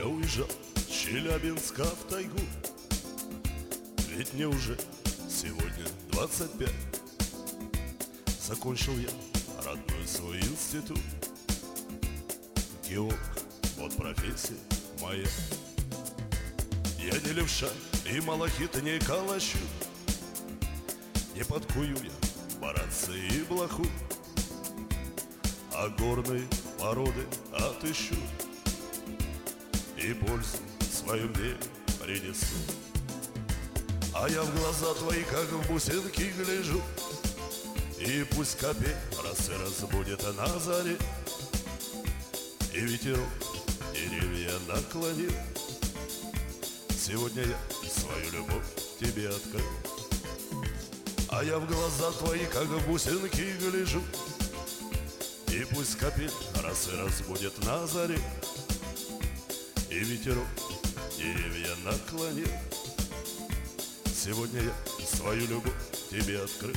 Я уезжал с Челябинска в тайгу, ведь мне уже сегодня 25. Закончил я родной свой институт. Геолог, вот профессия моя. Я не левша и малахит не калачу, не подкую я баранцы и блоху, а горные породы отыщу и пользу в своем деле принесу. А я в глаза твои, как в бусинки, гляжу, и пусть капель росы разбудит на заре, и ветерок деревья наклонил. Сегодня я свою любовь тебе открыл. А я в глаза твои, как в бусинки, гляжу, и пусть капель росы разбудит на заре, и ветерок деревья наклонил. Сегодня я свою любовь тебе открыл.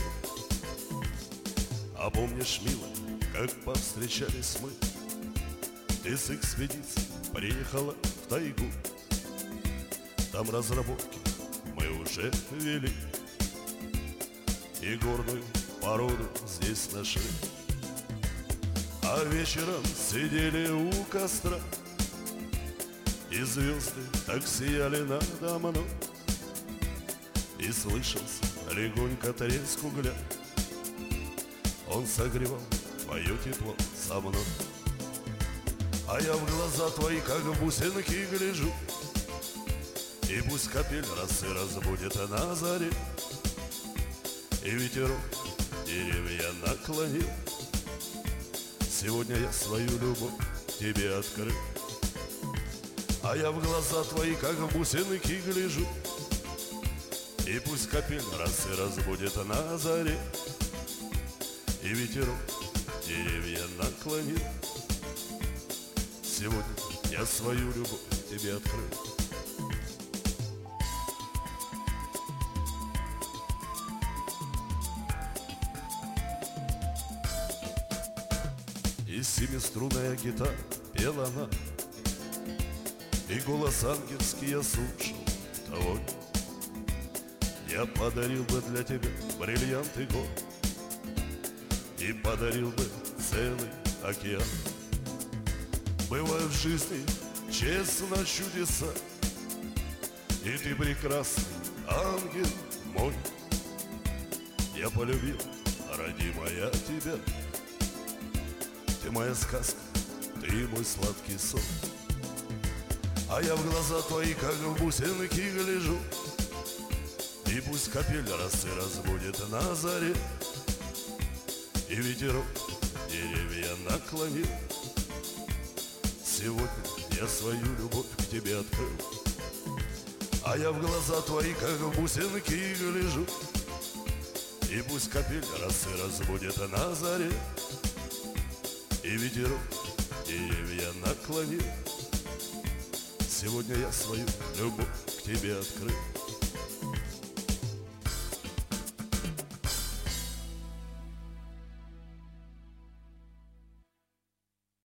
А помнишь, милая, как повстречались мы? Ты с экспедицией приехала в тайгу. Там разработки мы уже вели, и горную породу здесь нашли. А вечером сидели у костра, и звезды так сияли надо мной, и слышался легонько треск угля. Он согревал твое тепло со мной. А я в глаза твои, как в бусинки, гляжу, и пусть капель росы разбудит на заре, и ветерок деревья наклонил. Сегодня я свою любовь тебе открыл. А я в глаза твои, как в бусинки, гляжу, и пусть капель росы разбудит на заре, и ветерок деревья наклонил. Сегодня я свою любовь тебе открыл. И семиструнная гитара пела она, и голос ангельский я слушал твой. Я подарил бы для тебя бриллианты год, и подарил бы целый океан. Бывают в жизни честно чудеса, и ты прекрасный ангел мой. Я полюбил, родимая, тебя. Ты моя сказка, ты мой сладкий сон. А я в глаза твои, как в бусинки, гляжу, и пусть капель росы разбудит на заре, и ветерок деревья наклонил. Сегодня я свою любовь к тебе открыл. А я в глаза твои, как в бусинки, гляжу, и пусть капель росы разбудит на заре, и ветерок деревья наклонил. Сегодня я свою любовь к тебе открыл.